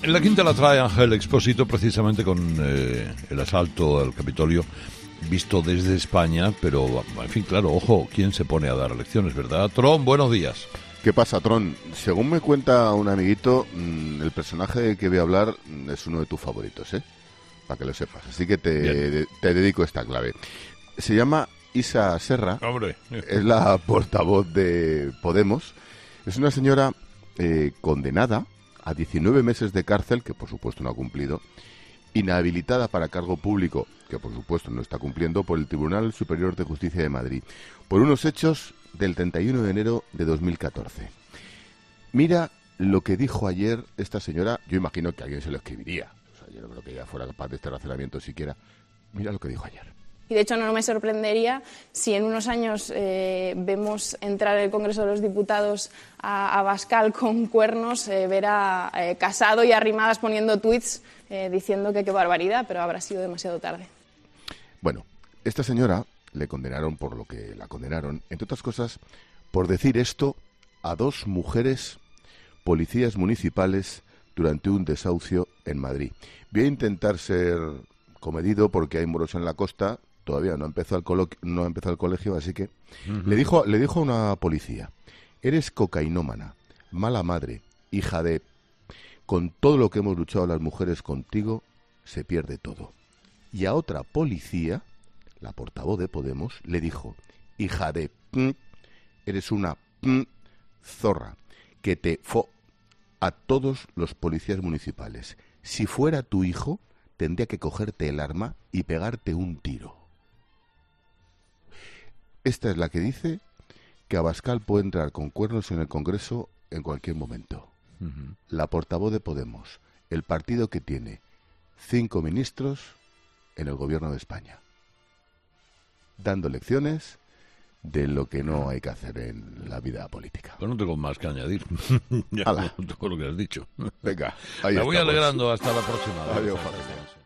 En la quinta la trae Ángel Expósito, precisamente con el asalto al Capitolio visto desde España, pero, en fin, claro, ojo, ¿quién se pone a dar lecciones, verdad? Tron, buenos días. ¿Qué pasa, Tron? Según me cuenta un amiguito, el personaje que voy a hablar es uno de tus favoritos, ¿eh? Para que lo sepas. Así que te dedico esta clave. Se llama Isa Serra. Hombre. Es la portavoz de Podemos. Es una señora condenada a 19 meses de cárcel, que por supuesto no ha cumplido, inhabilitada para cargo público, que por supuesto no está cumpliendo, por el Tribunal Superior de Justicia de Madrid, por unos hechos del 31 de enero de 2014. Mira lo que dijo ayer esta señora. Yo imagino que alguien se lo escribiría. O sea, yo no creo que ella fuera capaz de este razonamiento siquiera. Mira lo que dijo ayer. Y de hecho no me sorprendería si en unos años vemos entrar en el Congreso de los Diputados a Abascal con cuernos, ver a Casado y Arrimadas poniendo tuits diciendo que qué barbaridad, pero habrá sido demasiado tarde. Bueno, esta señora le condenaron por lo que la condenaron, entre otras cosas, por decir esto a dos mujeres policías municipales durante un desahucio en Madrid. Voy a intentar ser comedido porque hay moros en la costa. Todavía no ha empezado el colegio, así que le dijo a una policía: eres cocainómana, mala madre, hija de... Con todo lo que hemos luchado las mujeres contigo, se pierde todo. Y a otra policía, la portavoz de Podemos, le dijo: hija de... eres una... zorra, que te... a todos los policías municipales. Si fuera tu hijo, tendría que cogerte el arma y pegarte un tiro. Esta es la que dice que Abascal puede entrar con cuernos en el Congreso en cualquier momento. La portavoz de Podemos, el partido que tiene 5 ministros en el gobierno de España, dando lecciones de lo que no hay que hacer en la vida política. Pues no tengo más que añadir. Ya con lo que has dicho. Venga, ahí me voy estamos. alegrando. Hasta la próxima. Adiós,